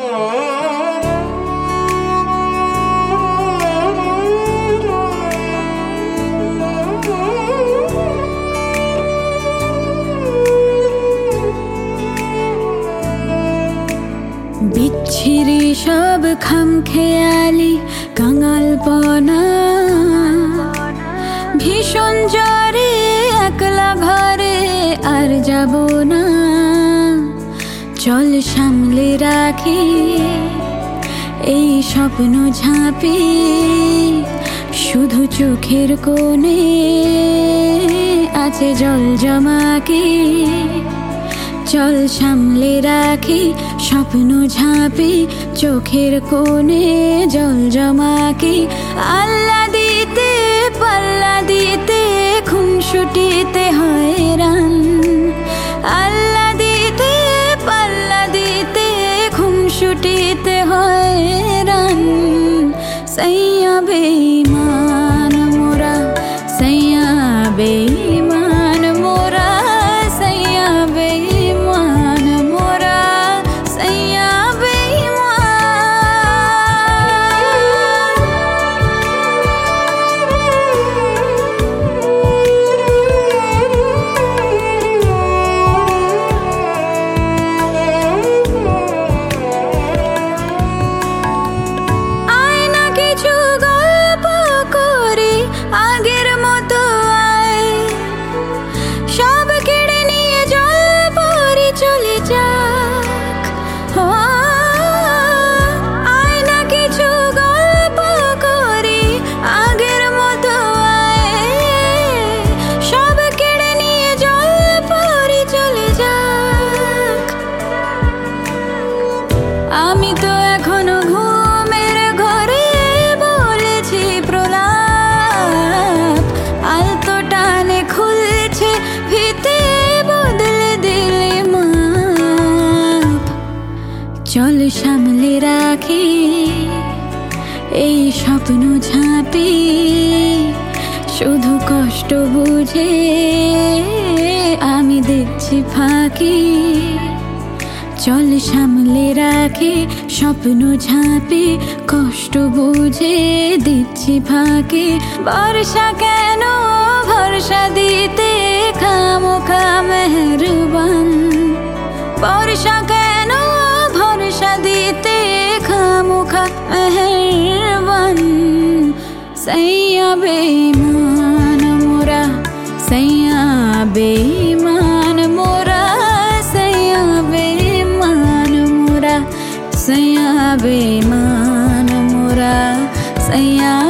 বিচ্ছিরি সব খামখেয়ালি কাঙালপনা, ভীষণ জ্বরে একলা ঘরে আর যাব না। চল সামলে রাখি এই স্বপ্ন ঝাঁপি, শুধু চোখের কোণে আছে জল জমাকি। চল সামলে রাখি স্বপ্ন ঝাঁপি, চোখের কোণে জল জমাকি। আল্লাহ দিতে পাল্লা দিতে খুনসুটিতে হয়রান, আল্লাহ দিতে পাল্লা দিতে খুনসুটিতে হয়রান। সাইয়া বেঈমান মোরা, সাইয়া বেঈমান মোরা, সাইয়া বেঈমান মোরা, সাইয়া আমি তো এখনো ঘুমের ঘরে বলেছি প্রলাপ, আলতো টানে খুলছে ফিতে বদলে দিলে মাপ। চল সামলে রাখি এই স্বপ্ন ঝাঁপি, শুধু কষ্ট বুঝে আমি দেখছি ফাঁকি। চল সামলে রাখি স্বপ্ন ঝাঁপি, কষ্ট বুঝে দিচ্ছি ফাঁকি। বর্ষা কেন ভরসা দিতে খামোখা মেহেরবান, বর্ষা কেন ভরসা দিতে খামোখা মেহেরবান। সাইয়া বেঈমান মোরা, সাইয়া বেঈমান মোরা, সাইয়া বেঈমান মোরা, সাইয়া বেঈমান মোরা, সাইয়া